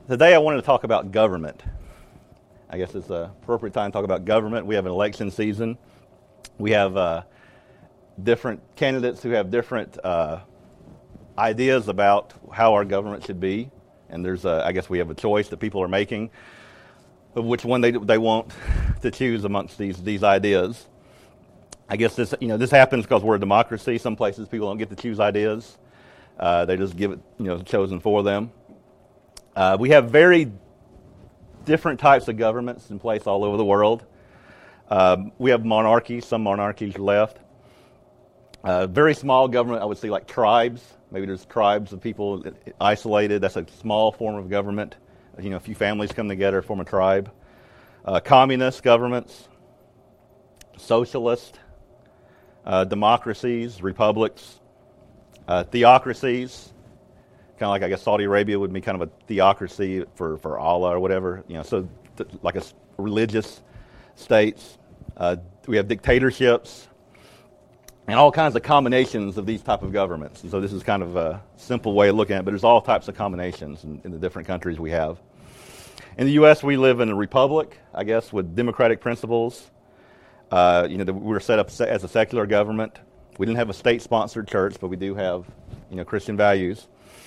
Today I wanted to talk about government. I guess it's the appropriate time to talk about government. We have an election season. We have different candidates who have different ideas about how our government should be. And I guess we have a choice that people are making of which one they want to choose amongst these ideas. I guess this happens because we're a democracy. Some places people don't get to choose ideas. They just give it chosen for them. We have very different types of governments in place all over the world. We have monarchies. Some monarchies are left. Very small government, I would say, like tribes. Maybe there's tribes of people isolated. That's a small form of government. A few families come together, form a tribe. Communist governments, socialist, democracies, republics, theocracies. Kind of like, I guess, Saudi Arabia would be kind of a theocracy for Allah or whatever. Like a religious states. We have dictatorships and all kinds of combinations of these type of governments. And so this is kind of a simple way of looking at it, but there's all types of combinations in the different countries we have. In the U.S., we live in a republic, I guess, with democratic principles. We were set up as a secular government. We didn't have a state-sponsored church, but we do have, Christian values.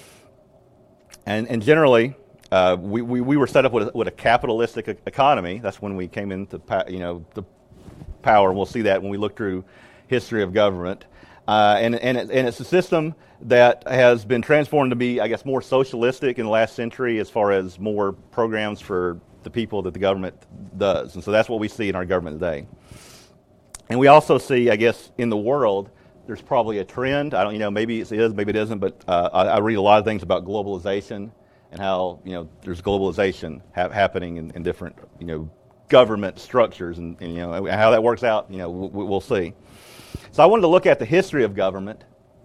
And generally, we were set up with a capitalistic economy. That's when we came into the power. We'll see that when we look through history of government. And it's a system that has been transformed to be, I guess, more socialistic in the last century as far as more programs for the people that the government does. And so that's what we see in our government today. And we also see, I guess, in the world, there's probably a trend. I don't, maybe it is, maybe it isn't, but I read a lot of things about globalization and how, there's globalization happening in different, government structures and how that works out, we'll see. So I wanted to look at the history of government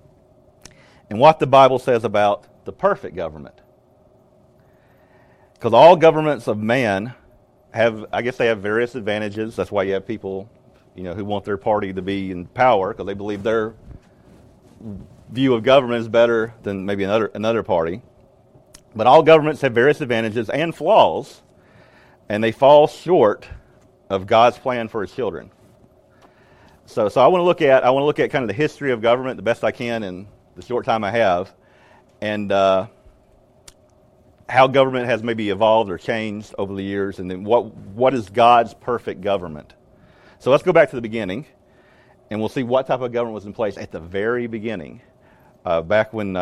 and what the Bible says about the perfect government. Because all governments of man they have various advantages. That's why you have people who want their party to be in power because they believe their view of government is better than maybe another party. But all governments have various advantages and flaws, and they fall short of God's plan for His children. So I want to look at kind of the history of government the best I can in the short time I have, and how government has maybe evolved or changed over the years, and then what is God's perfect government. So let's go back to the beginning, and we'll see what type of government was in place at the very beginning, back when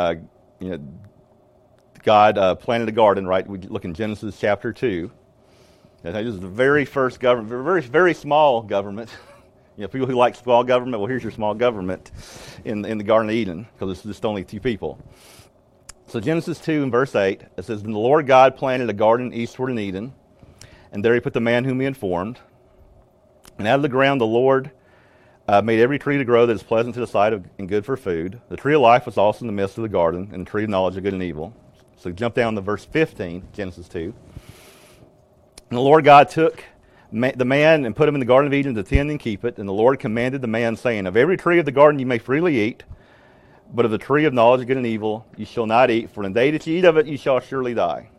God planted a garden. Right, we look in Genesis chapter 2. This is the very first government, very very small government. People who like small government, well, here's your small government in the Garden of Eden, because it's just only 2 people. So Genesis 2 and verse 8, it says, "And the Lord God planted a garden eastward in Eden, and there He put the man whom He had formed. And out of the ground the Lord made every tree to grow that is pleasant to the sight and good for food. The tree of life was also in the midst of the garden, and the tree of knowledge of good and evil." So jump down to verse 15, Genesis 2. "And the Lord God took the man and put him in the Garden of Eden to tend and keep it. And the Lord commanded the man, saying, Of every tree of the garden you may freely eat, but of the tree of knowledge of good and evil you shall not eat, for in the day that you eat of it you shall surely die."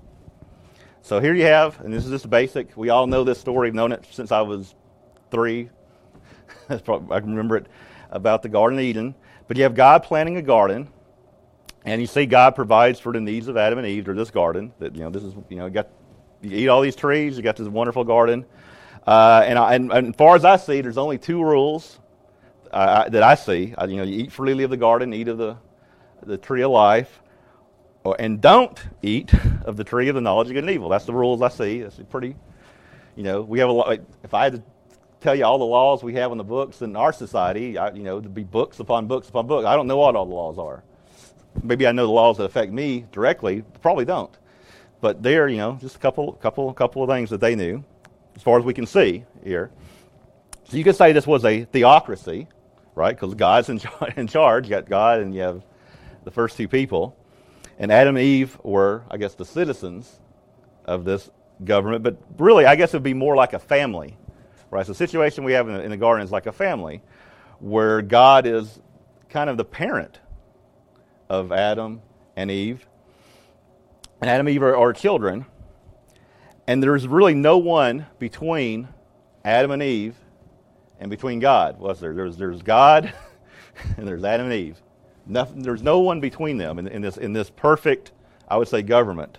So here you have, and this is just basic. We all know this story. I've known it since I was 3. I can remember it about the Garden of Eden. But you have God planting a garden, and you see God provides for the needs of Adam and Eve through this garden. That this is you eat all these trees, you got this wonderful garden. And as far as I see, there's only 2 rules that I see. You eat freely of the garden, eat of the tree of life, and don't eat of the tree of the knowledge of good and evil. That's the rules I see. That's pretty. We have a lot. If I had to tell you all the laws we have in the books in our society, there'd be books upon books upon books. I don't know what all the laws are. Maybe I know the laws that affect me directly. Probably don't. But they're, just a couple of things that they knew, as far as we can see here. So you could say this was a theocracy, right? Because God's in charge. You got God, and you have the first 2 people, and Adam and Eve were, I guess, the citizens of this government. But really, I guess it would be more like a family, right? So the situation we have in the garden is like a family, where God is kind of the parent of Adam and Eve. and Adam and Eve are children, and there's really no one between Adam and Eve and between God, was there? There's God and there's Adam and Eve. Nothing, there's no one between them in this perfect, I would say, government.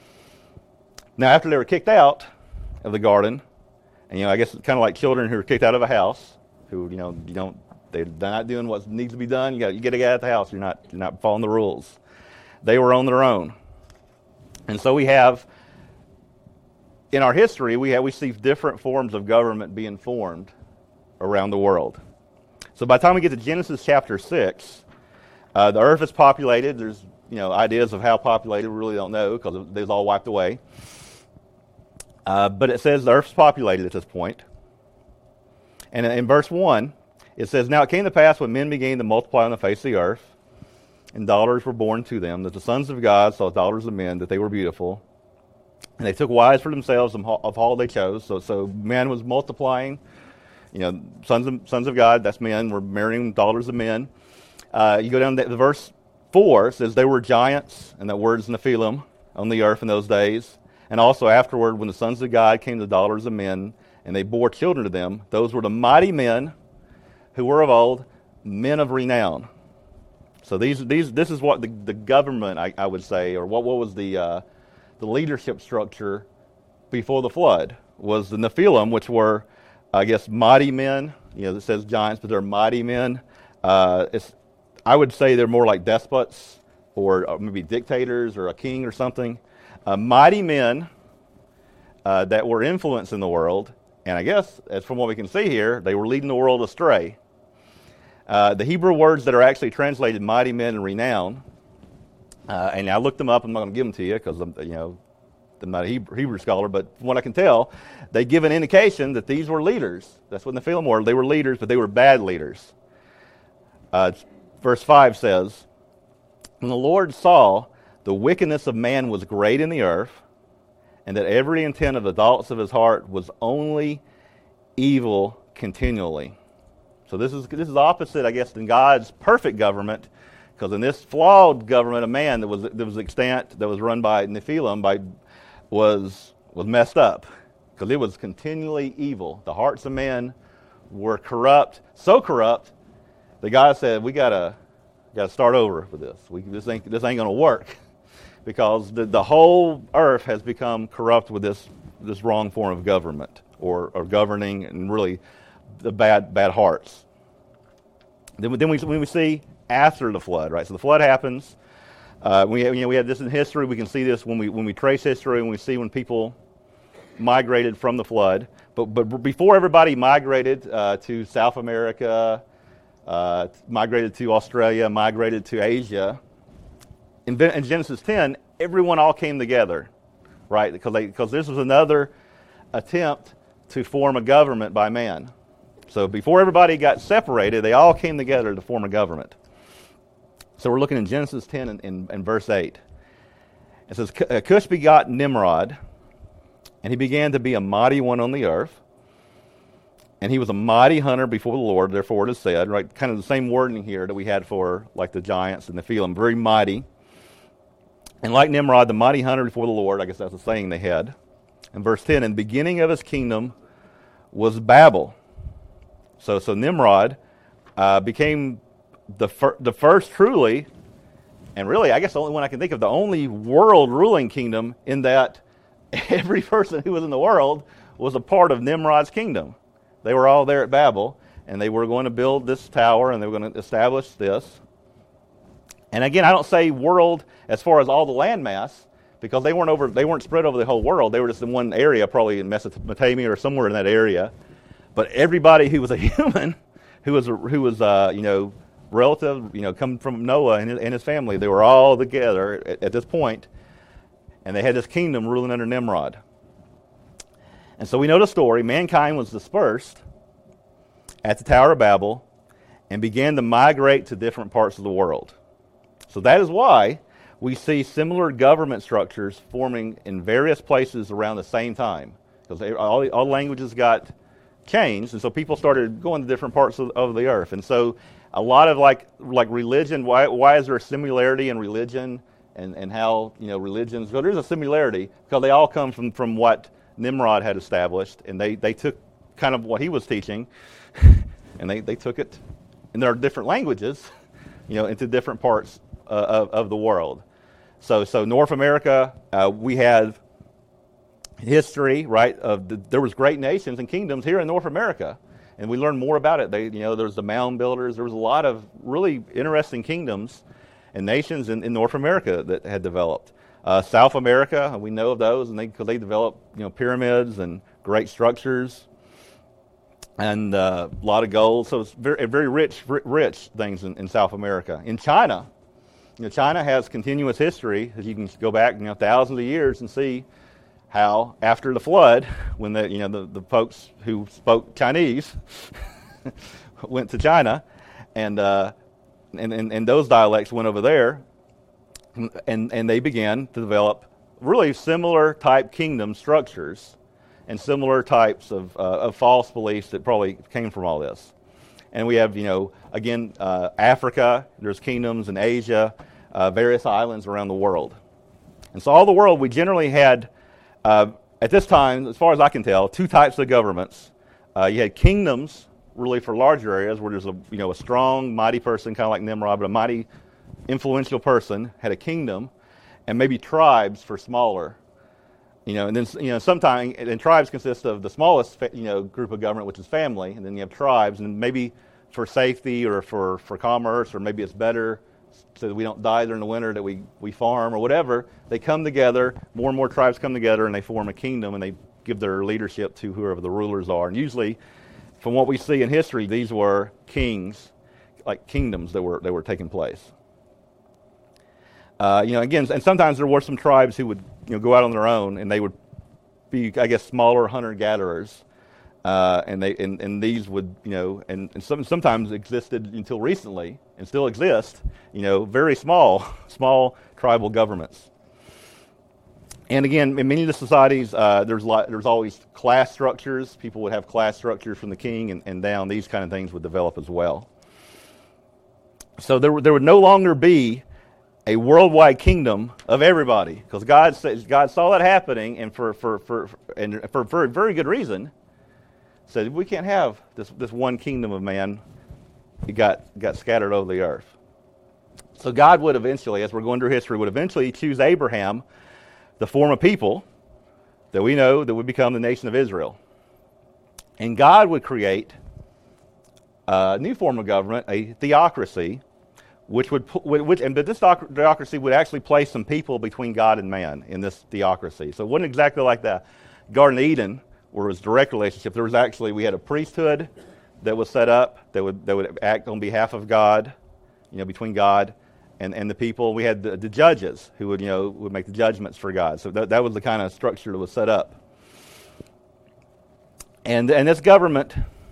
Now, after they were kicked out of the garden, and I guess it's kind of like children who are kicked out of a house, who they're not doing what needs to be done. You got to get out of the house. You're not following the rules. They were on their own, and so we have in our history we see different forms of government being formed around the world. So by the time we get to Genesis chapter 6, the earth is populated. There's ideas of how populated we really don't know because it was all wiped away. But it says the earth's populated at this point. And in verse 1, it says, "Now it came to pass when men began to multiply on the face of the earth, and daughters were born to them, that the sons of God saw daughters of men, that they were beautiful. And they took wives for themselves of all they chose." So man was multiplying. Sons of God, that's men, were marrying daughters of men. You go down to verse 4, it says, "They were giants," and that word's Nephilim, on the earth in those days. "And also afterward, when the sons of God came to the daughters of men, and they bore children to them, those were the mighty men who were of old, men of renown." So this is what the government, I would say, or what was the leadership structure before the flood, was the Nephilim, which were, I guess, mighty men. It says giants, but they're mighty men. I would say they're more like despots or maybe dictators or a king or something. Mighty men that were influencing the world, and I guess, as from what we can see here, they were leading the world astray. The Hebrew words that are actually translated mighty men and renown, and I looked them up. I'm not going to give them to you because I'm not a Hebrew scholar, but from what I can tell, they give an indication that these were leaders. That's what the Nephilim were. They were leaders, but they were bad leaders. Verse 5 says, "When the Lord saw the wickedness of man was great in the earth, and that every intent of the thoughts of his heart was only evil continually." So this is opposite, I guess, than God's perfect government, because in this flawed government of man that was extant, that was run by Nephilim, was messed up, because it was continually evil. The hearts of men were corrupt, so corrupt that God said, "We gotta start over with this. This ain't going to work." Because the whole earth has become corrupt with this wrong form of government or governing, and really the bad hearts. Then we see after the flood, right? So the flood happens. We have this in history. We can see this when we trace history, and we see when people migrated from the flood. But before everybody migrated to South America, migrated to Australia, migrated to Asia, in Genesis 10, everyone all came together, right? Because this was another attempt to form a government by man. So before everybody got separated, they all came together to form a government. So we're looking in Genesis 10 and verse 8. It says, "Cush begot Nimrod, and he began to be a mighty one on the earth. And he was a mighty hunter before the Lord," therefore it is said, right? Kind of the same wording here that we had for like the giants and the Nephilim, very mighty. "And like Nimrod, the mighty hunter before the Lord," I guess that's the saying they had. In verse 10, "And the beginning of his kingdom was Babel." So Nimrod became the first truly, and really, I guess the only one I can think of, the only world ruling kingdom, in that every person who was in the world was a part of Nimrod's kingdom. They were all there at Babel, and they were going to build this tower, and they were going to establish this. And again, I don't say world as far as all the landmass, because they weren't spread over the whole world. They were just in one area, probably in Mesopotamia or somewhere in that area. But everybody who was a human, who was relative, coming from Noah and his family, they were all together at this point, and they had this kingdom ruling under Nimrod. And so we know the story. Mankind was dispersed at the Tower of Babel and began to migrate to different parts of the world. So that is why we see similar government structures forming in various places around the same time, because all languages got changed, and so people started going to different parts of the earth. And so a lot of like religion, why is there a similarity in religion and how religions. So there's a similarity because they all come from what Nimrod had established, and they took kind of what he was teaching, and they took it, and there are different languages, into different parts of the world. So North America, we have history, right? There was great nations and kingdoms here in North America, and we learn more about it. There's the mound builders. There was a lot of really interesting kingdoms and nations in North America that had developed. South America, we know of those, and because they developed pyramids and great structures and a lot of gold. So it's very rich things in South America. In China, China has continuous history, as you can go back thousands of years and see how after the flood, when the folks who spoke Chinese went to China, and those dialects went over there, and they began to develop really similar type kingdom structures and similar types of false beliefs that probably came from all this. And we have again Africa. There's kingdoms in Asia, various islands around the world, and so all the world we generally had. At this time, as far as I can tell, two types of governments. You had kingdoms, really for larger areas, where there's a strong, mighty person, kind of like Nimrod, but a mighty, influential person had a kingdom, and maybe tribes for smaller. And then sometimes, and tribes consist of the smallest group of government, which is family, and then you have tribes, and maybe for safety or for commerce, or maybe it's better so that we don't die during the winter, that we farm or whatever. They come together, more and more tribes come together, and they form a kingdom, and they give their leadership to whoever the rulers are. And usually, from what we see in history, these were kings, like kingdoms that were taking place. Again, and sometimes there were some tribes who would go out on their own, and they would be, I guess, smaller hunter-gatherers. And these would, and sometimes existed until recently, and still exist, very small tribal governments. And again, in many of the societies, there's always class structures. People would have class structures from the king and down. These kind of things would develop as well. So there would no longer be a worldwide kingdom of everybody, because God saw that happening, and for very good reason. Said we can't have this one kingdom of man. It got scattered over the earth. So God would eventually, as we're going through history, would eventually choose Abraham to form a people that we know that would become the nation of Israel. And God would create a new form of government, a theocracy, but this theocracy would actually place some people between God and man in this theocracy. So it wasn't exactly like the Garden of Eden, where it was direct relationship. We had a priesthood that was set up that would act on behalf of God, between God and the people. We had the judges who would make the judgments for God. So that was the kind of structure that was set up. And this government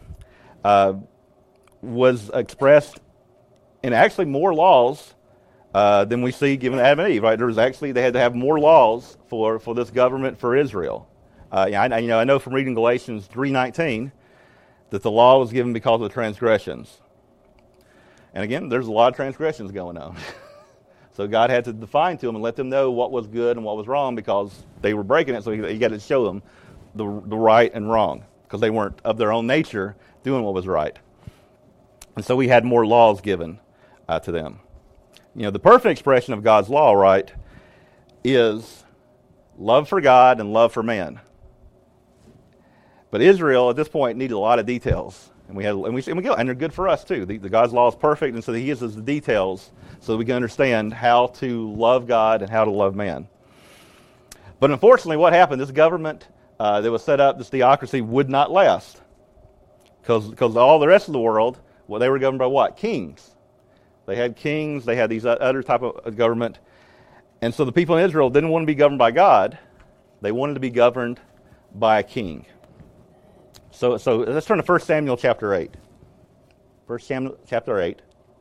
was expressed in actually more laws than we see given Adam and Eve. Right? They had to have more laws for this government for Israel. I know from reading Galatians 3:19 that the law was given because of transgressions. And again, there's a lot of transgressions going on. So God had to define to them and let them know what was good and what was wrong, because they were breaking it. So he got to show them the right and wrong, because they weren't of their own nature doing what was right. And so we had more laws given to them. The perfect expression of God's law, right, is love for God and love for man. But Israel at this point needed a lot of details, and they're good for us too. The God's law is perfect, and so He gives us the details so that we can understand how to love God and how to love man. But unfortunately, what happened? This government that was set up, this theocracy, would not last, because all the rest of the world, they were governed by what? Kings. They had kings. They had these other type of government, and so the people in Israel didn't want to be governed by God. They wanted to be governed by a king. So let's turn to 1 Samuel chapter 8. 1 Samuel chapter 8.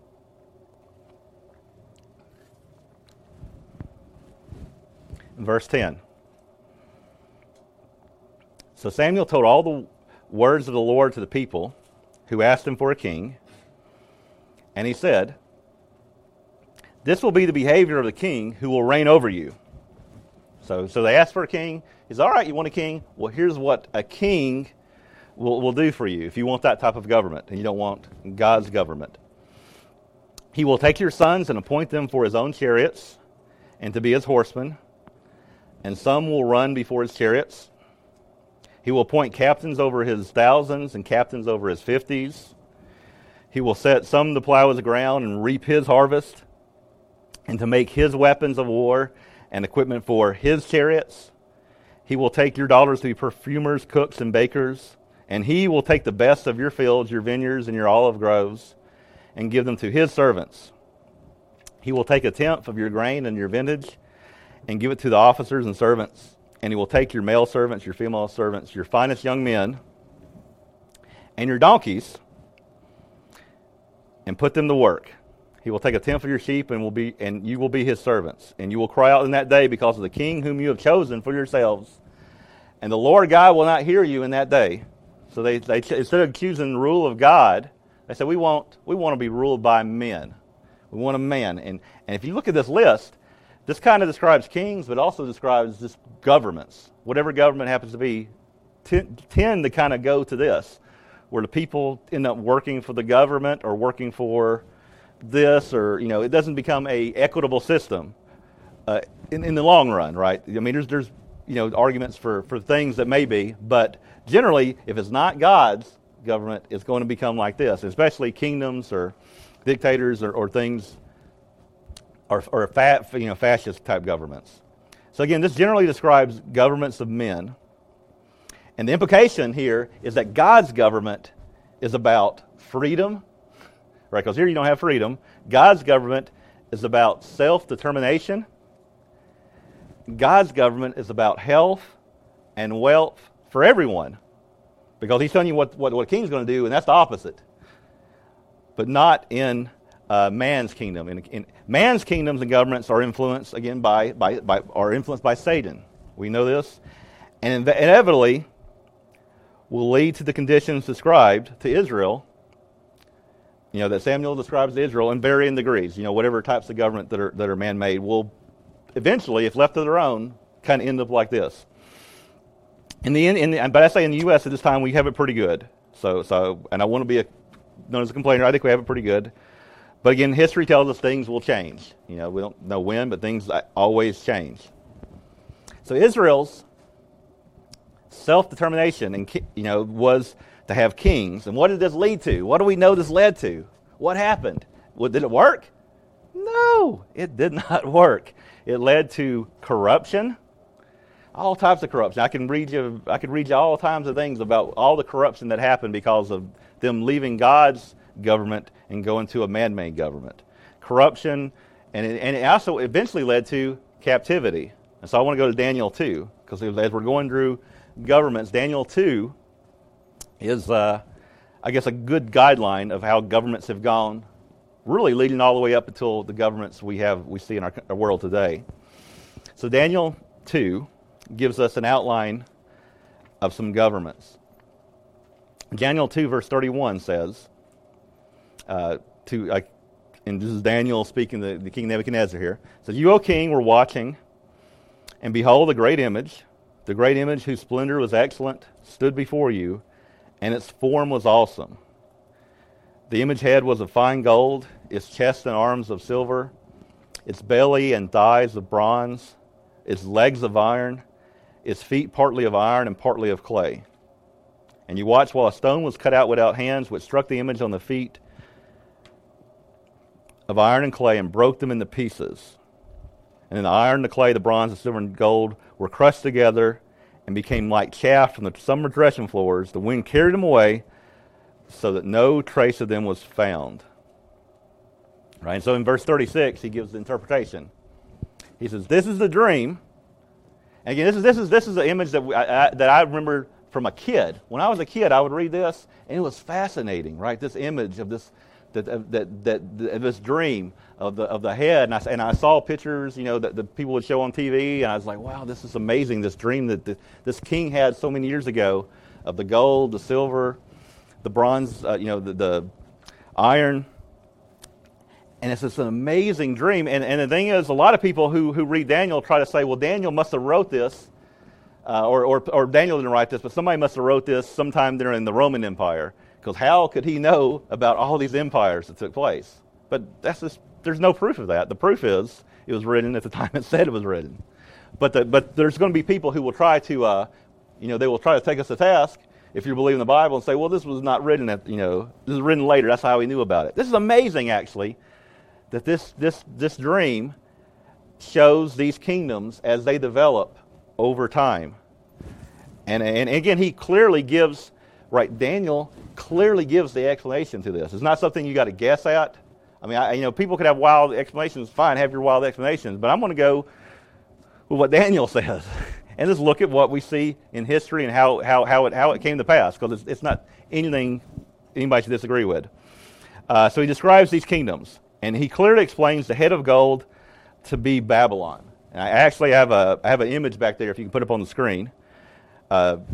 Verse 10. So Samuel told all the words of the Lord to the people who asked him for a king. And he said, This will be the behavior of the king who will reign over you. So they asked for a king. He says, all right, you want a king? Well, here's what a king will do for you if you want that type of government and you don't want God's government. He will take your sons and appoint them for his own chariots and to be his horsemen, and some will run before his chariots. He will appoint captains over his thousands and captains over his 50s. He will set some to plow his ground and reap his harvest, and to make his weapons of war and equipment for his chariots. He will take your daughters to be perfumers, cooks, and bakers, and he will take the best of your fields, your vineyards, and your olive groves, and give them to his servants. He will take a tenth of your grain and your vintage, and give it to the officers and servants. And he will take your male servants, your female servants, your finest young men, and your donkeys, and put them to work. He will take a tenth of your sheep, and you will be his servants. And you will cry out in that day because of the king whom you have chosen for yourselves. And the Lord God will not hear you in that day. So they instead of accusing the rule of God, they said, we want to be ruled by men. We want a man. And if you look at this list, this kind of describes kings, but also describes just governments. Whatever government happens to be, tend to kind of go to this, where the people end up working for the government or working for this, or it doesn't become a equitable system in the long run, right? I mean, there's arguments for things that may be, but generally, if it's not God's government, it's going to become like this, especially kingdoms or dictators or things, or fascist type governments. So again, this generally describes governments of men, and the implication here is that God's government is about freedom. Right, because here you don't have freedom. God's government is about self-determination. God's government is about health and wealth for everyone. Because he's telling you what a king's going to do, and that's the opposite. But not in man's kingdom. In man's kingdoms and governments are influenced, again, by Satan. We know this. And inevitably will lead to the conditions described to Israel, that Samuel describes to Israel in varying degrees. Whatever types of government that are man-made will eventually, if left to their own, kind of end up like this. But I say in the U.S. at this time we have it pretty good. And I want to be known as a complainer. I think we have it pretty good. But again, history tells us things will change. We don't know when, but things always change. So Israel's self-determination was to have kings. And what did this lead to? What do we know this led to? What happened? Did it work? No, it did not work. It led to corruption, all types of corruption. I could read you all kinds of things about all the corruption that happened because of them leaving God's government and going to a man-made government. Corruption, and it also eventually led to captivity. And so I want to go to Daniel 2, because as we're going through governments, Daniel 2 is, I guess, a good guideline of how governments have gone, really leading all the way up until the governments we see in our world today. So Daniel 2 gives us an outline of some governments. Daniel 2 verse 31 says, and this is Daniel speaking to the King Nebuchadnezzar here, it says, "You, O king, were watching, and behold, the great image whose splendor was excellent, stood before you, and its form was awesome. The image head was of fine gold, its chest and arms of silver, its belly and thighs of bronze, its legs of iron, its feet partly of iron and partly of clay. And you watched while a stone was cut out without hands, which struck the image on the feet of iron and clay and broke them into pieces. And then the iron, the clay, the bronze, the silver, and gold were crushed together and became like chaff from the summer threshing floors. The wind carried them away so that no trace of them was found." Right? And so in verse 36, he gives the interpretation. He says, "This is the dream." And again, this is an image that I remember from a kid. When I was a kid, I would read this, and it was fascinating, right? This image of this this dream of the head, and I saw pictures, that the people would show on TV, and I was like, wow, this is amazing. This dream that this king had so many years ago of the gold, the silver, the bronze, the iron, And it's just an amazing dream. And the thing is, a lot of people who read Daniel try to say, well, Daniel must have wrote this, or Daniel didn't write this, but somebody must have wrote this sometime during the Roman Empire. Because how could he know about all these empires that took place? But there's no proof of that. The proof is it was written at the time it said it was written. But there's going to be people who will try to, they will try to take us to task if you believe in the Bible and say, well, this was not written this was written later. That's how he knew about it. This is amazing, actually, that this dream shows these kingdoms as they develop over time. And again, he clearly gives, right, Daniel clearly gives the explanation to this. It's not something you got to guess at. I mean, people could have wild explanations. Fine, have your wild explanations. But I'm going to go with what Daniel says and just look at what we see in history and how it came to pass, because it's not anything anybody should disagree with. So he describes these kingdoms. And he clearly explains the head of gold to be Babylon. And I actually have an image back there, if you can put it up on the screen. And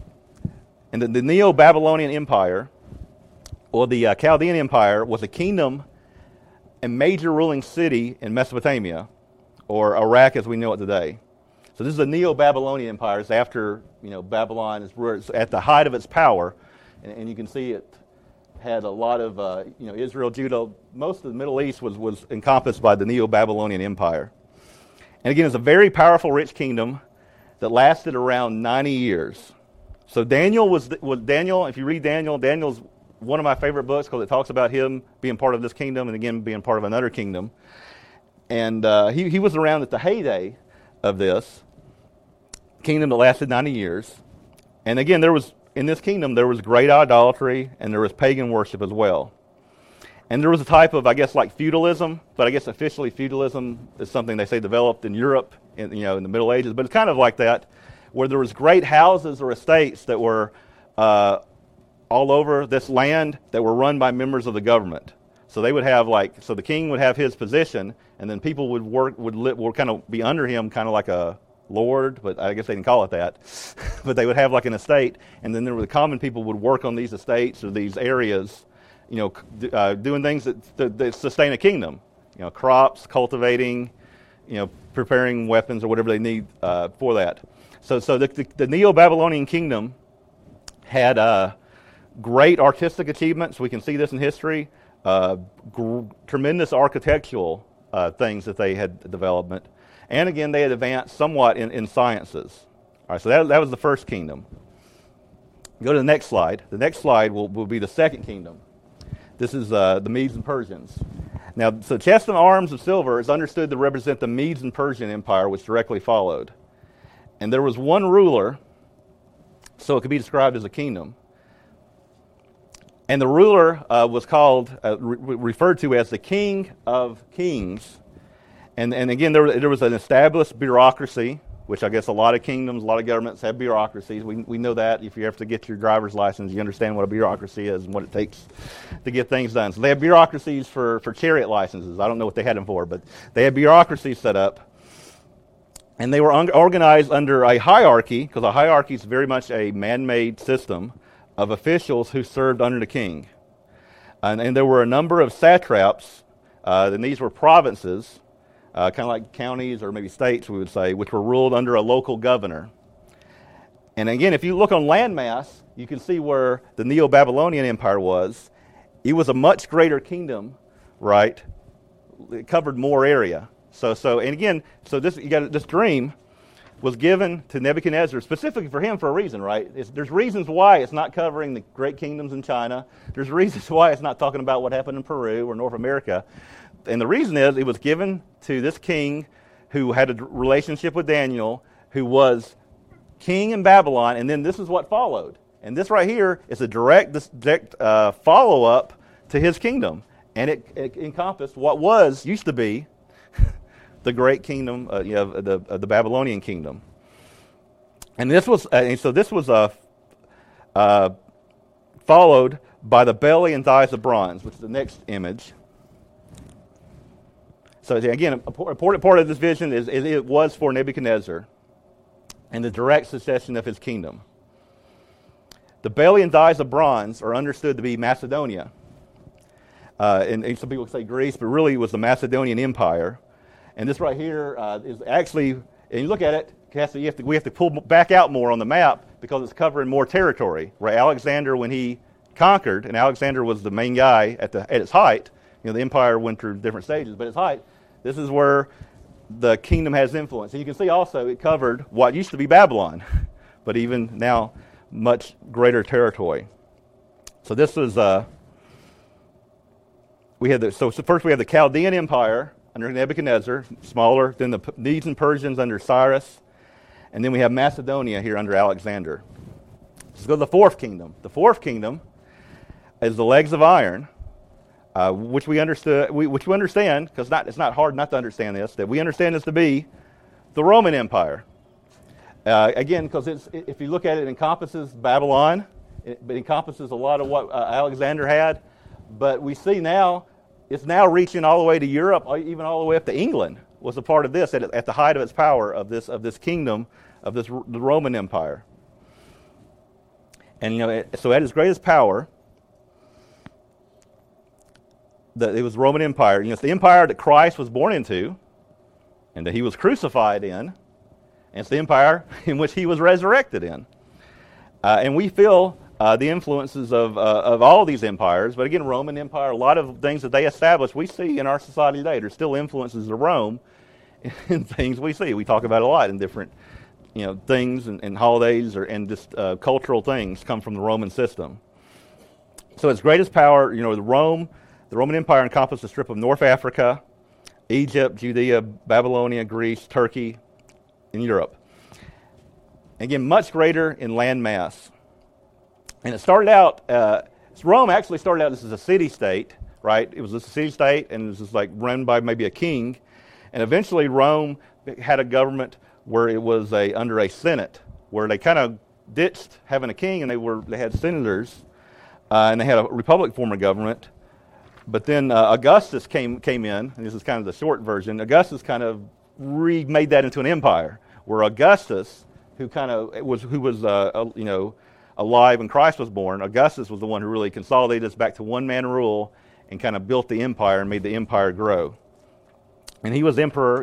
the Neo-Babylonian Empire, or the Chaldean Empire, was a kingdom and major ruling city in Mesopotamia, or Iraq as we know it today. So this is the Neo-Babylonian Empire. It's after Babylon is where it's at the height of its power, and you can see it had a lot of, Israel, Judah, most of the Middle East was encompassed by the Neo-Babylonian Empire. And again, it's a very powerful, rich kingdom that lasted around 90 years. So Daniel was Daniel, if you read Daniel's one of my favorite books because it talks about him being part of this kingdom and again being part of another kingdom. And he was around at the heyday of this kingdom that lasted 90 years. And again, in this kingdom, there was great idolatry, and there was pagan worship as well. And there was a type of, I guess, like feudalism, but I guess officially feudalism is something they say developed in Europe in the Middle Ages, but it's kind of like that, where there was great houses or estates that were all over this land that were run by members of the government. So they would have so the king would have his position, and then people would kind of be under him, kind of like a lord, but I guess they didn't call it that. But they would have like an estate, and then the common people would work on these estates or these areas, doing things that sustain a kingdom. Crops, cultivating, preparing weapons or whatever they need for that. So the Neo-Babylonian kingdom had great artistic achievements. We can see this in history. Tremendous architectural things that they had development. And again, they had advanced somewhat in sciences. All right, so that was the first kingdom. Go to the next slide. The next slide will be the second kingdom. This is the Medes and Persians. Now, so chest and arms of silver is understood to represent the Medes and Persian Empire, which directly followed. And there was one ruler, so it could be described as a kingdom. And the ruler was called, referred to as the King of Kings. And again, there was an established bureaucracy, which I guess a lot of kingdoms, a lot of governments have bureaucracies. We know that. If you have to get your driver's license, you understand what a bureaucracy is and what it takes to get things done. So they have bureaucracies for chariot licenses. I don't know what they had them for, but they had bureaucracies set up. And they were organized under a hierarchy, because a hierarchy is very much a man-made system of officials who served under the king. And there were a number of satraps, and these were provinces, kind of like counties or maybe states, we would say, which were ruled under a local governor. And again, if you look on landmass, you can see where the Neo-Babylonian Empire was. It was a much greater kingdom, right? It covered more area. So this dream was given to Nebuchadnezzar specifically for him for a reason, right? There's reasons why it's not covering the great kingdoms in China. There's reasons why it's not talking about what happened in Peru or North America. And the reason is it was given to this king who had a relationship with Daniel, who was king in Babylon, and then this is what followed. And this right here is a direct follow-up to his kingdom. And it encompassed what used to be the great kingdom, the Babylonian kingdom. And this was followed by the belly and thighs of bronze, which is the next image. So again, an important part of this vision is it was for Nebuchadnezzar and the direct succession of his kingdom. The belly and thighs of bronze are understood to be Macedonia. and some people say Greece, but really it was the Macedonian Empire. And this right here is actually, and you look at it, we have to pull back out more on the map because it's covering more territory. Right? Alexander, when he conquered, and Alexander was the main guy at its height. The empire went through different stages, but its height, this is where the kingdom has influence. And you can see also it covered what used to be Babylon, but even now much greater territory. So this was first we have the Chaldean Empire under Nebuchadnezzar, smaller than the Medes and Persians under Cyrus, and then we have Macedonia here under Alexander. Let's go to the fourth kingdom. The fourth kingdom is the legs of iron, which we understand, because it's not hard not to understand this, that we understand this to be the Roman Empire. Again, because if you look at it, it encompasses Babylon, it encompasses a lot of what Alexander had, but we see now, it's now reaching all the way to Europe, even all the way up to England was a part of this at the height of its power of this kingdom, of the Roman Empire. And so at its greatest power, it was the Roman Empire. It's the empire that Christ was born into, and that he was crucified in, and it's the empire in which he was resurrected in. And we feel the influences of all these empires, but again, Roman Empire, a lot of things that they established, we see in our society today. There's still influences of Rome in things we see. We talk about it a lot in different things and holidays and just cultural things come from the Roman system. So its greatest power, the Roman Empire encompassed a strip of North Africa, Egypt, Judea, Babylonia, Greece, Turkey, and Europe. Again, much greater in land mass. And it started out, Rome actually started out, this is a city-state, right? It was a city-state, and it was just like run by maybe a king. And eventually Rome had a government where it was under a senate, where they kind of ditched having a king, and they had senators, and they had a republic form of government. But then Augustus came in, and this is kind of the short version. Augustus kind of remade that into an empire, where Augustus, who was alive when Christ was born, Augustus was the one who really consolidated us back to one man rule and kind of built the empire and made the empire grow. And he was emperor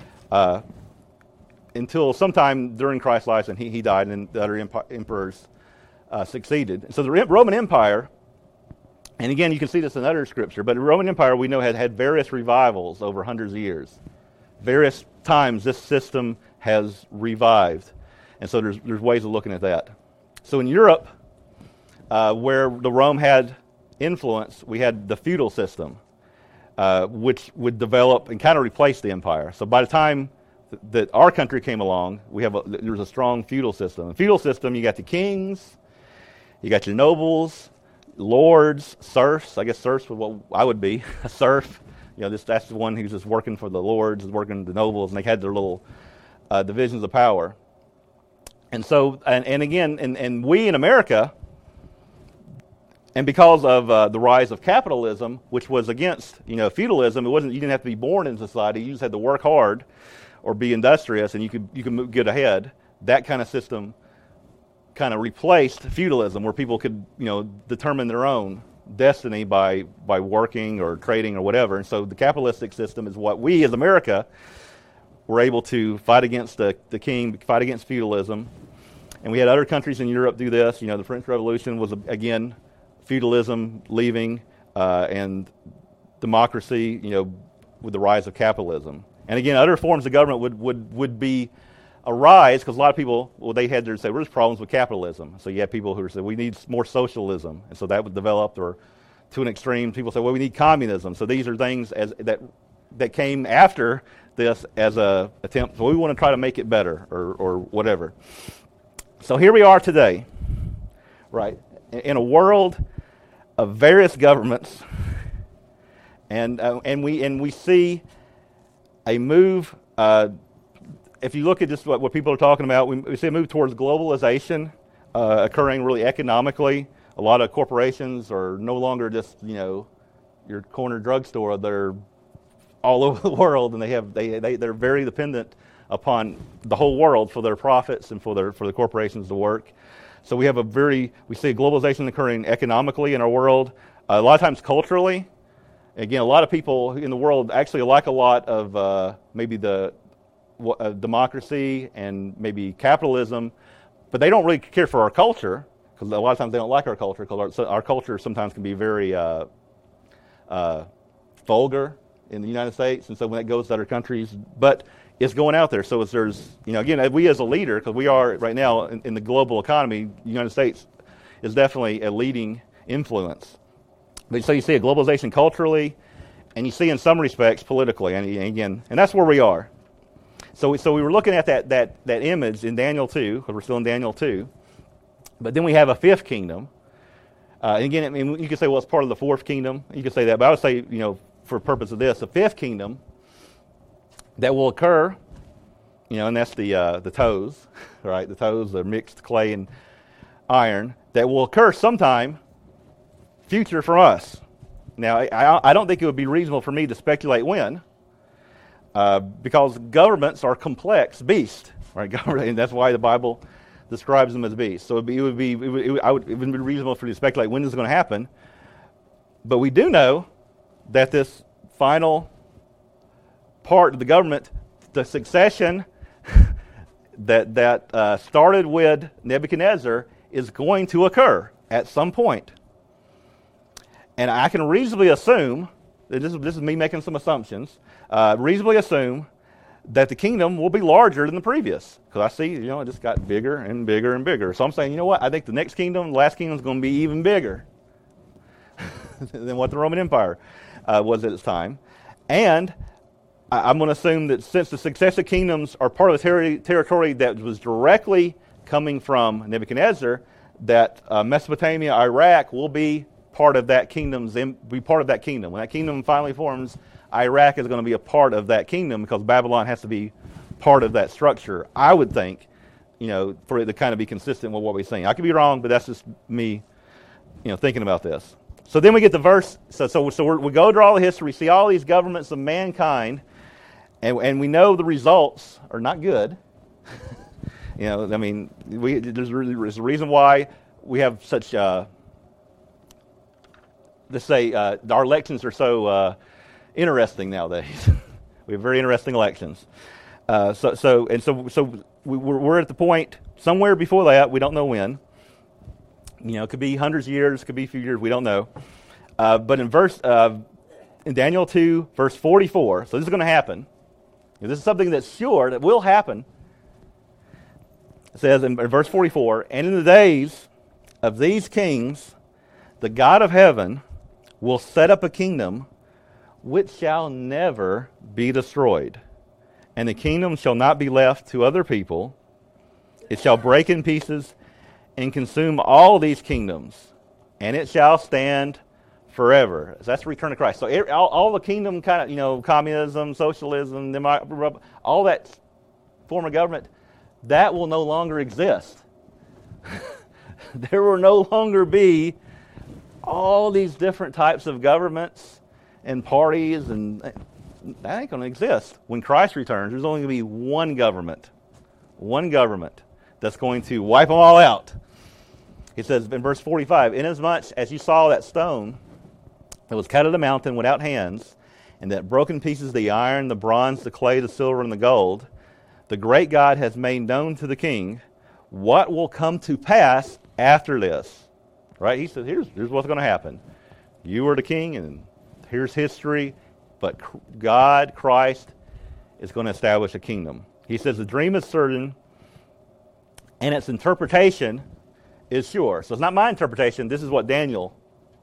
until sometime during Christ's life, and he died, and the other emperors succeeded. So the Roman Empire, and again, you can see this in other scripture, but the Roman Empire, we know, had various revivals over hundreds of years. Various times this system has revived. And so there's ways of looking at that. So in Europe, where the Rome had influence, we had the feudal system, which would develop and kind of replace the empire. So by the time that our country came along, there was a strong feudal system. In the feudal system, you got the kings, you got your nobles, lords, serfs. I guess serfs was what I would be, a serf. That's the one who's just working for the lords, working the nobles, and they had their little divisions of power. And so, and again, and we in America, and because of the rise of capitalism, which was against feudalism, you didn't have to be born in society. You just had to work hard or be industrious, and you could get ahead. That kind of system kind of replaced feudalism, where people could determine their own destiny by working or trading or whatever. And so the capitalistic system is what we as America were able to fight against the king, fight against feudalism. And we had other countries in Europe do this. The French Revolution was, again, feudalism leaving and democracy, with the rise of capitalism. And again, other forms of government would be arise because a lot of people, they had to say, there's problems with capitalism. So you had people who said, we need more socialism. And so that would develop, or to an extreme, people say, well, we need communism. So these are things that came after this as a attempt. So we want to try to make it better or whatever. So here we are today, right, in a world of various governments, and we see a move. If you look at just what people are talking about, we see a move towards globalization occurring really economically. A lot of corporations are no longer just your corner drugstore. They're all over the world, and they're very dependent upon the whole world for their profits and for the corporations to work. So we see globalization occurring economically in our world. A lot of times culturally, Again, a lot of people in the world actually like a lot of maybe the democracy and maybe capitalism, but they don't really care for our culture, because a lot of times they don't like our culture, because our culture sometimes can be very vulgar in the United States, and so when it goes to other countries, but it's going out there. So there's, again, we as a leader, because we are right now in the global economy, the United States is definitely a leading influence. But so you see a globalization culturally, and you see in some respects politically, and that's where we are. So we were looking at that image in Daniel 2, because we're still in Daniel 2, but then we have a fifth kingdom. And again, I mean, you could say, well, it's part of the fourth kingdom. You could say that, but I would say, for the purpose of this, the fifth kingdom that will occur, and that's the toes, right? The toes, the mixed clay and iron, that will occur sometime future from us. Now, I don't think it would be reasonable for me to speculate when, because governments are complex beasts, right? And that's why the Bible describes them as beasts. So it would be reasonable for me to speculate when this is going to happen. But we do know that this final part of the government, the succession that started with Nebuchadnezzar, is going to occur at some point. And I can reasonably assume, this is me making some assumptions, reasonably assume that the kingdom will be larger than the previous. Because I see, it just got bigger and bigger and bigger. So I'm saying, I think the next kingdom, the last kingdom, is going to be even bigger than what the Roman Empire was at its time. And I'm going to assume that since the successive kingdoms are part of the territory that was directly coming from Nebuchadnezzar, that Mesopotamia, Iraq will be part of that kingdom. When that kingdom finally forms, Iraq is going to be a part of that kingdom, because Babylon has to be part of that structure, I would think, for it to kind of be consistent with what we're saying. I could be wrong, but that's just me, thinking about this. So then we get the verse. So we go through all the history, we see all these governments of mankind, and we know the results are not good. There's a reason why we have such, let's say, our elections are so interesting nowadays. We have very interesting elections. So we're at the point somewhere before that. We don't know when. It could be hundreds of years, could be a few years. We don't know. But in Daniel 2, verse 44. So this is going to happen. This is something that's sure that will happen. It says in verse 44, "And in the days of these kings, the God of heaven will set up a kingdom which shall never be destroyed. And the kingdom shall not be left to other people. It shall break in pieces and consume all these kingdoms, and it shall stand forever." So that's the return of Christ. So all the kingdom kind of, communism, socialism, all that form of government, that will no longer exist. There will no longer be all these different types of governments and parties, and that ain't going to exist. When Christ returns, there's only going to be one government that's going to wipe them all out. He says in verse 45, "Inasmuch as you saw that stone that was cut out of the mountain without hands, and that broke in pieces the iron, the bronze, the clay, the silver, and the gold, the great God has made known to the king what will come to pass after this." Right? He says, here's what's going to happen. You are the king, and here's history, but God, Christ, is going to establish a kingdom. He says the dream is certain, and its interpretation is sure. So it's not my interpretation. This is what Daniel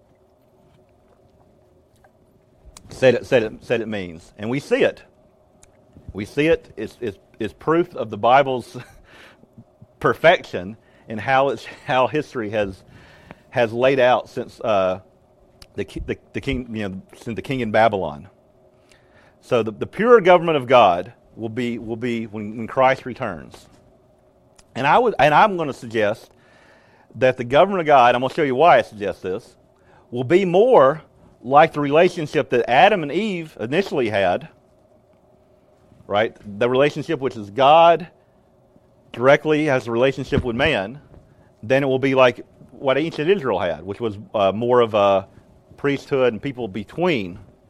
said it means, and we see it. We see it. It's proof of the Bible's perfection and how history has laid out since the king, since the king in Babylon. So the pure government of God will be when Christ returns. And I'm going to suggest that the government of God, I'm going to show you why I suggest this, will be more like the relationship that Adam and Eve initially had, right? The relationship which is God directly has a relationship with man. Then it will be like what ancient Israel had, which was more of a priesthood and people between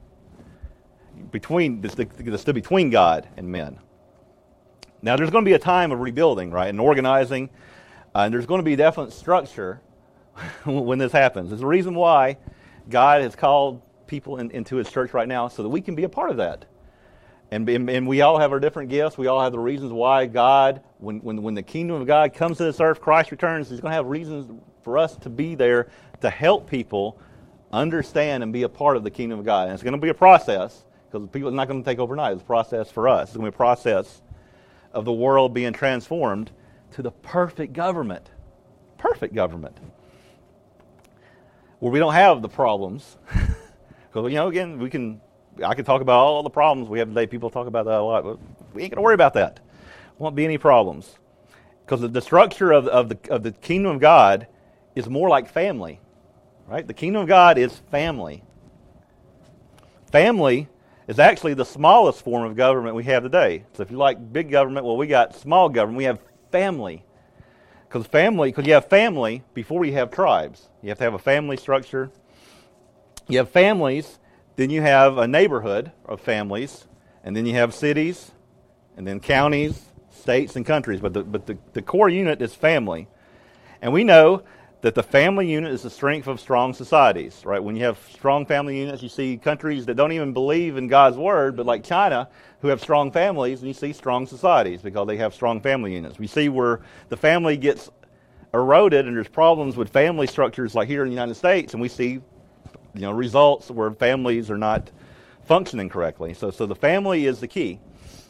that stood between God and men. Now, there's going to be a time of rebuilding, right, and organizing, and there's going to be definite structure when this happens. There's a reason why God has called people into His church right now, so that we can be a part of that. And we all have our different gifts. We all have the reasons why God, when the kingdom of God comes to this earth, Christ returns, He's going to have reasons for us to be there to help people understand and be a part of the kingdom of God. And it's going to be a process, because people are not going to take overnight. It's a process for us. It's going to be a process of the world being transformed to the perfect government. Perfect government. Where we don't have the problems. Because, again, I could talk about all the problems we have today. People talk about that a lot, but we ain't going to worry about that. Won't be any problems. Because the structure of the kingdom of God is more like family. Right? The kingdom of God is family. Family is actually the smallest form of government we have today. So if you like big government, well, we got small government. We have family. Because you have family before you have tribes. You have to have a family structure. You have families, then you have a neighborhood of families, and then you have cities, and then counties, states, and countries. But the core unit is family. And we know that the family unit is the strength of strong societies, right? When you have strong family units, you see countries that don't even believe in God's word, but like China, who have strong families, and you see strong societies because they have strong family units. We see where the family gets eroded, and there's problems with family structures like here in the United States, and we see results where families are not functioning correctly. So the family is the key.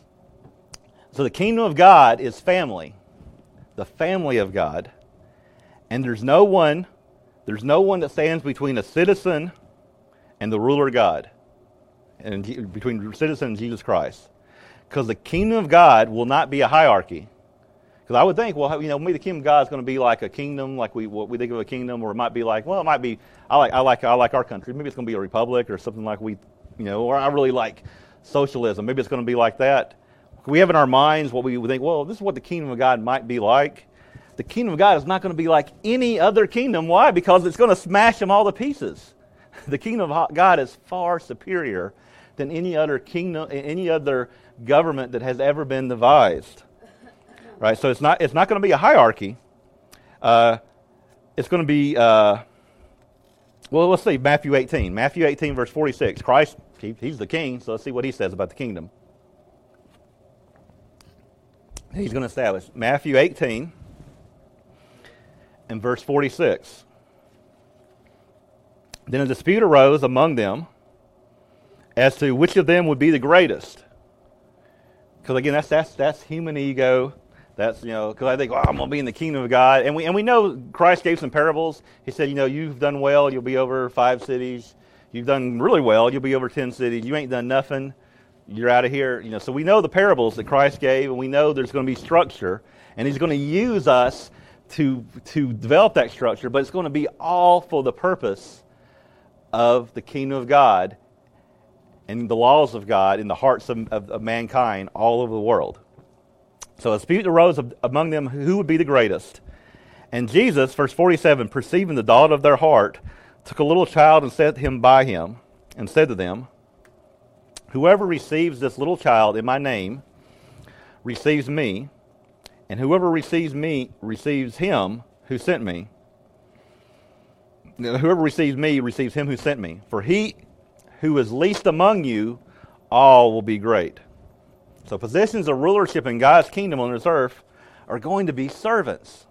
So the kingdom of God is family, the family of God. And there's no one that stands between a citizen and the ruler God, and between the citizen and Jesus Christ. Because the kingdom of God will not be a hierarchy. Because I would think, maybe the kingdom of God is going to be like a kingdom, like what we think of a kingdom, or it might be like, I like our country. Maybe it's going to be a republic or something like or I really like socialism. Maybe it's going to be like that. We have in our minds what we would think, this is what the kingdom of God might be like. The kingdom of God is not going to be like any other kingdom. Why? Because it's going to smash them all to pieces. The kingdom of God is far superior than any other kingdom, any other government that has ever been devised. Right? So it's not going to be a hierarchy. It's going to be, let's see, Matthew 18. Matthew 18, verse 46. Christ, He's the king, so let's see what He says about the kingdom. He's going to establish. Matthew 18. In verse 46, then a dispute arose among them as to which of them would be the greatest. Because again, that's human ego. That's because I think, I'm going to be in the kingdom of God, and we know Christ gave some parables. He said, you've done well, you'll be over 5 cities. You've done really well, you'll be over 10 cities. You ain't done nothing, you're out of here. So we know the parables that Christ gave, and we know there's going to be structure, and He's going to use us to develop that structure, but it's going to be all for the purpose of the kingdom of God and the laws of God in the hearts of mankind all over the world. So a dispute arose among them who would be the greatest. And Jesus, verse 47, perceiving the thought of their heart, took a little child and set him by him, and said to them, whoever receives this little child in my name receives me, and whoever receives me receives him who sent me. Whoever receives me receives him who sent me. For he who is least among you, all will be great. So positions of rulership in God's kingdom on this earth are going to be servants.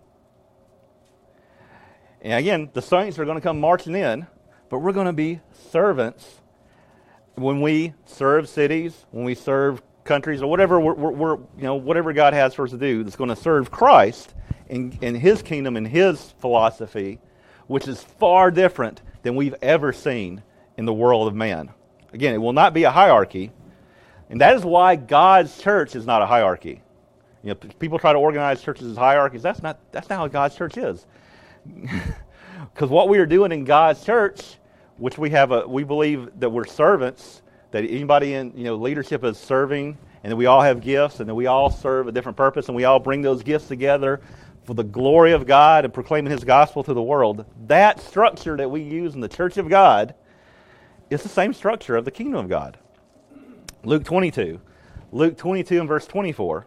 And again, the saints are going to come marching in, but we're going to be servants when we serve cities, when we serve countries, or whatever whatever God has for us to do that's going to serve Christ in His kingdom and His philosophy, which is far different than we've ever seen in the world of man. Again, it will not be a hierarchy, and that is why God's church is not a hierarchy. People try to organize churches as hierarchies. That's not how God's church is. Because what we are doing in God's church, which we believe that we're servants, that anybody in leadership is serving, and that we all have gifts, and that we all serve a different purpose, and we all bring those gifts together for the glory of God and proclaiming His gospel to the world. That structure that we use in the church of God is the same structure of the kingdom of God. Luke 22. Luke 22 and verse 24.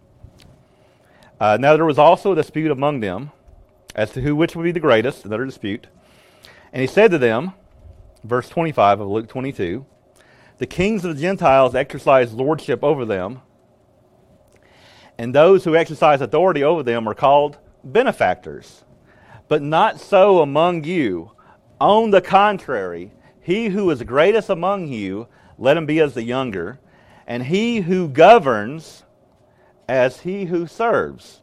Now there was also a dispute among them as to which would be the greatest, another dispute. And he said to them, verse 25 of Luke 22, the kings of the Gentiles exercise lordship over them, and those who exercise authority over them are called benefactors. But not so among you. On the contrary, he who is greatest among you, let him be as the younger, and he who governs as he who serves.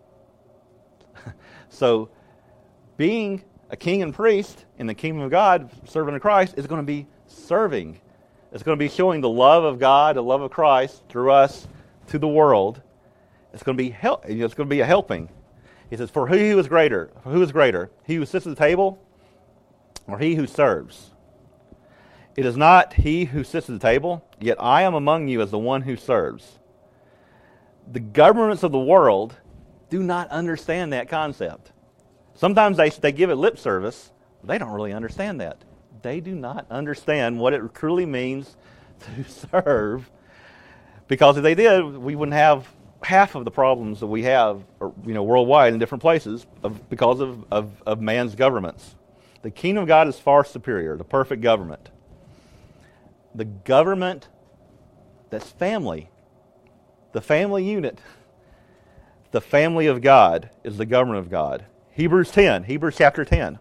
So, being a king and priest in the kingdom of God, servant of Christ, is going to be serving. It's going to be showing the love of God, the love of Christ through us to the world. It's going to be it's going to be a helping. He says, "For who is greater? Who is greater? He who sits at the table, or he who serves? It is not he who sits at the table, yet I am among you as the one who serves." The governments of the world do not understand that concept. Sometimes they give it lip service. They don't really understand that. They do not understand what it truly means to serve. Because if they did, we wouldn't have half of the problems that we have, worldwide in different places because of man's governments. The kingdom of God is far superior, the perfect government. The government that's family, the family unit, the family of God is the government of God. Hebrews chapter 10.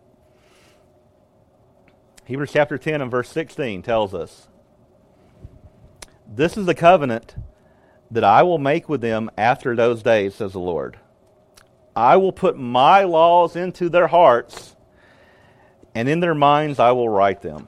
Hebrews chapter 10 and verse 16 tells us, "This is the covenant that I will make with them after those days, says the Lord. I will put my laws into their hearts, and in their minds I will write them."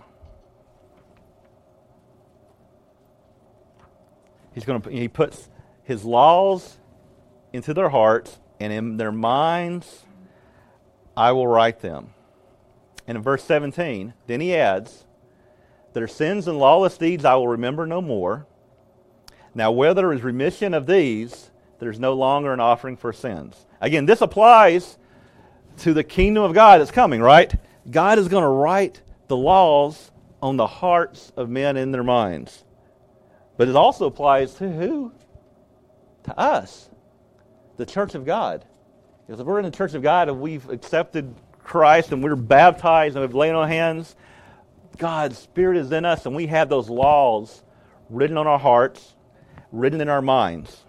He puts his laws into their hearts, and in their minds I will write them. And in verse 17, then he adds, "Their sins and lawless deeds I will remember no more. Now where there is remission of these, there is no longer an offering for sins." Again, this applies to the kingdom of God that's coming, right? God is going to write the laws on the hearts of men in their minds. But it also applies to who? To us, the church of God. Because if we're in the church of God and we've accepted Christ and we're baptized and we've laid on hands, God's Spirit is in us and we have those laws written on our hearts, written in our minds.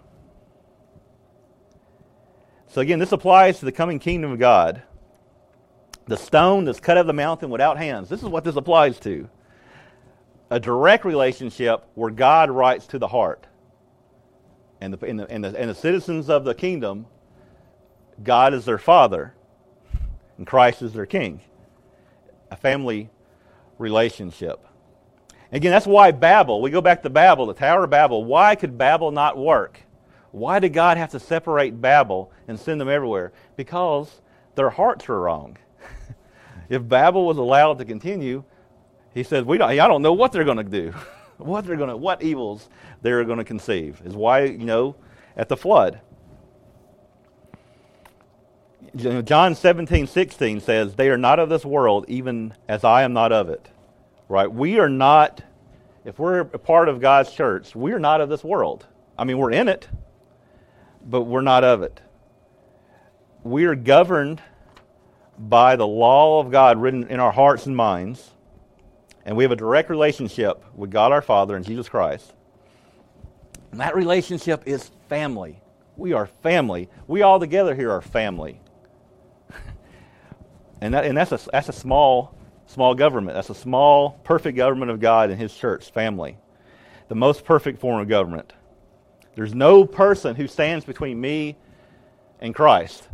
So again, this applies to the coming kingdom of God. The stone that's cut out of the mountain without hands. This is what this applies to. A direct relationship where God writes to the heart. And the citizens of the kingdom, God is their father, and Christ is their king. A family relationship. Again, that's why Babel, we go back to Babel, the Tower of Babel. Why could Babel not work? Why did God have to separate Babel and send them everywhere? Because their hearts were wrong. If Babel was allowed to continue, he said, I don't know what they're going to do. What evils they're going to conceive is why, at the flood. John 17:16 says, "They are not of this world, even as I am not of it." Right? We are not, if we're a part of God's church, we are not of this world. I mean, we're in it, but we're not of it. We are governed by the law of God written in our hearts and minds, and we have a direct relationship with God our Father and Jesus Christ. And that relationship is family. We are family. We all together here are family. And that's a small government. That's a small, perfect government of God and His church, family. The most perfect form of government. There's no person who stands between me and Christ.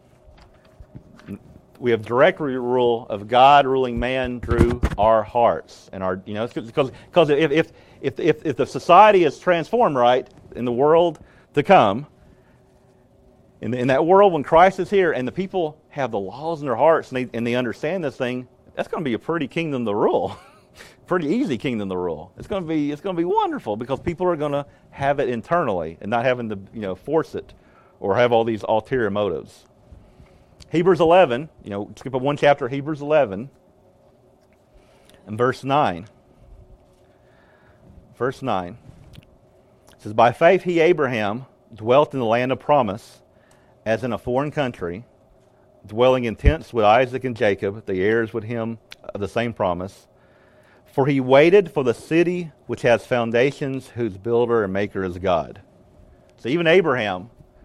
We have direct rule of God ruling man through our hearts and our, because if the society is transformed right in the world to come, in that world when Christ is here and the people have the laws in their hearts and they understand this thing, that's going to be a pretty kingdom to rule, pretty easy kingdom to rule. It's going to be wonderful because people are going to have it internally and not having to force it or have all these ulterior motives. Hebrews 11, skip up one chapter, Hebrews 11, and verse 9. Verse 9. It says, by faith he, Abraham, dwelt in the land of promise, as in a foreign country, dwelling in tents with Isaac and Jacob, the heirs with him of the same promise. For he waited for the city which has foundations, whose builder and maker is God. So even Abraham,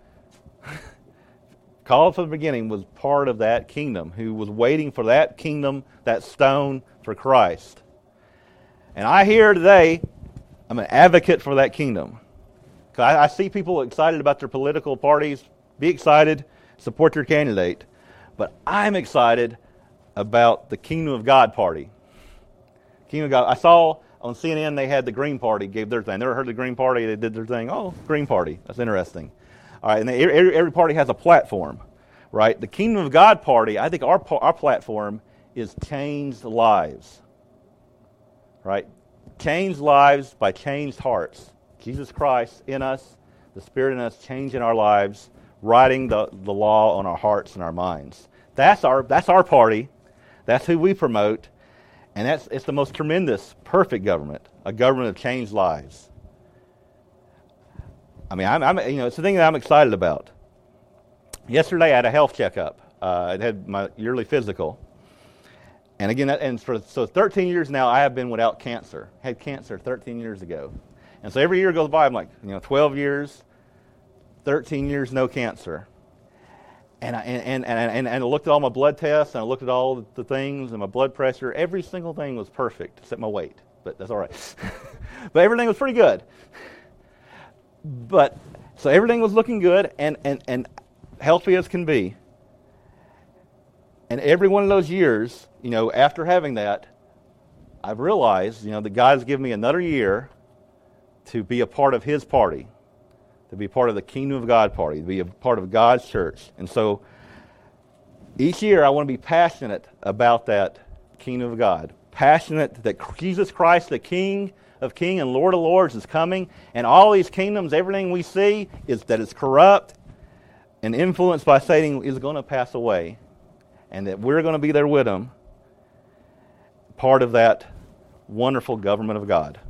called from the beginning, was part of that kingdom, who was waiting for that kingdom, that stone, for Christ. And I here today, I'm an advocate for that kingdom. I see people excited about their political parties. Be excited, support your candidate. But I'm excited about the Kingdom of God party. Kingdom of God. I saw on CNN they had the Green Party gave their thing. Never heard of the Green Party? They did their thing. Oh, Green Party. That's interesting. All right, and every party has a platform, right? The Kingdom of God party, I think our platform is changed lives, right? Changed lives by changed hearts. Jesus Christ in us, the Spirit in us, changing our lives, writing the law on our hearts and our minds. That's our party. That's who we promote, and it's the most tremendous, perfect government, a government of changed lives. I mean, it's the thing that I'm excited about. Yesterday, I had a health checkup. I had my yearly physical, and again, so 13 years now, I have been without cancer. Had cancer 13 years ago. And so every year goes by, I'm like, 12 years, 13 years, no cancer. And I looked at all my blood tests, and I looked at all the things, and my blood pressure. Every single thing was perfect, except my weight. But that's all right. But everything was pretty good. But so everything was looking good and healthy as can be. And every one of those years, after having that, I've realized, that God has given me another year to be a part of His party, to be part of the Kingdom of God party, to be a part of God's church. And so each year I want to be passionate about that Kingdom of God, passionate that Jesus Christ, the King of Kings and Lord of Lords, is coming, and all these kingdoms, everything we see is that it's corrupt and influenced by Satan, is going to pass away, and that we're going to be there with Him, part of that wonderful government of God.